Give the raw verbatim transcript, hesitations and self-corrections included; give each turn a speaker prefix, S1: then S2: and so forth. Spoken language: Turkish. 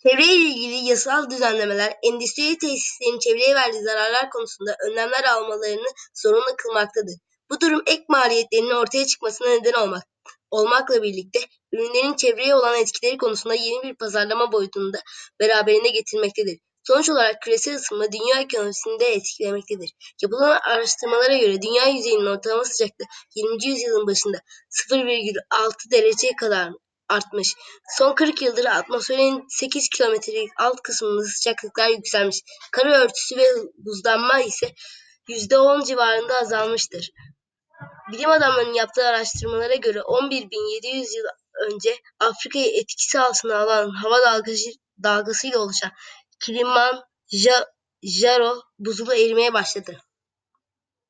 S1: Çevreyle ilgili yasal düzenlemeler, endüstri tesislerinin çevreye verdiği zararlar konusunda önlemler almalarını zorunlu kılmaktadır. Bu durum ek maliyetlerinin ortaya çıkmasına neden olmak, olmakla birlikte ürünlerin çevreye olan etkileri konusunda yeni bir pazarlama boyutunu da beraberinde getirmektedir. Sonuç olarak küresel ısınma dünya ekonomisini de etkilemektedir. Yapılan araştırmalara göre dünya yüzeyinin ortalama sıcaklığı yirminci yüzyılın başında sıfır virgül altı dereceye kadar artmış. Son kırk yıldır atmosferin sekiz kilometrelik alt kısmında sıcaklıklar yükselmiş. Kara örtüsü ve buzlanma ise yüzde on civarında azalmıştır. Bilim adamlarının yaptığı araştırmalara göre on bir bin yedi yüz yıl önce Afrika'yı etkisi altına alan hava dalgası, dalgasıyla oluşan Kilimanjaro buzulu erimeye başladı.